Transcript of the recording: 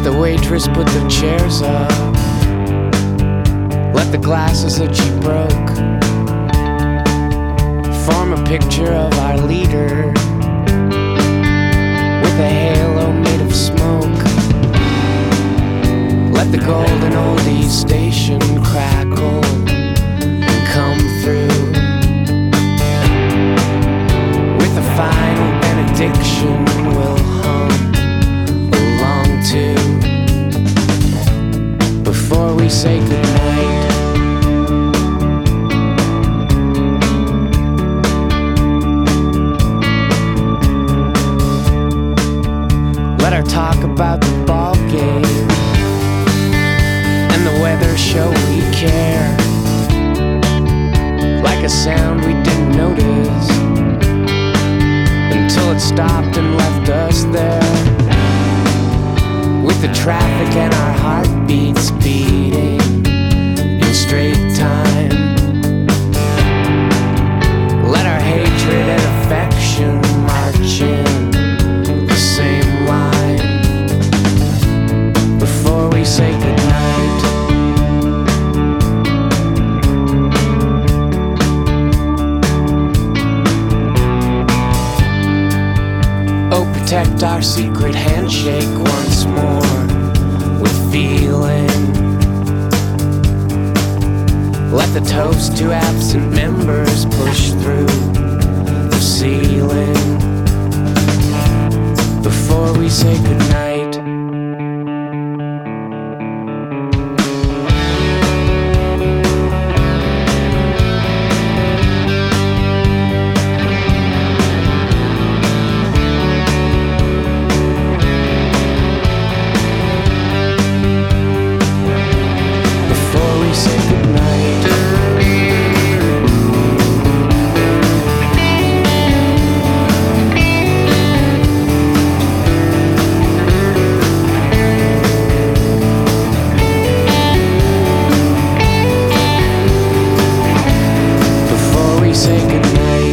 Let the waitress put the chairs up. Let the glasses that she broke form a picture of our leader with a halo made of smoke. Let the golden oldies station crackle and come through with a final benediction we'll hum along to before we say goodnight. Let our talk about the ball game and the weather show we care, like a sound we didn't notice until it stopped and left us there, with the traffic and our heartbeats beating in straight time. Let our hatred and affection march in the same line before we say goodnight. Oh, protect our secret handshake once more with feeling. Let the toast to absent members push through the ceiling before we say goodnight. Say goodnight.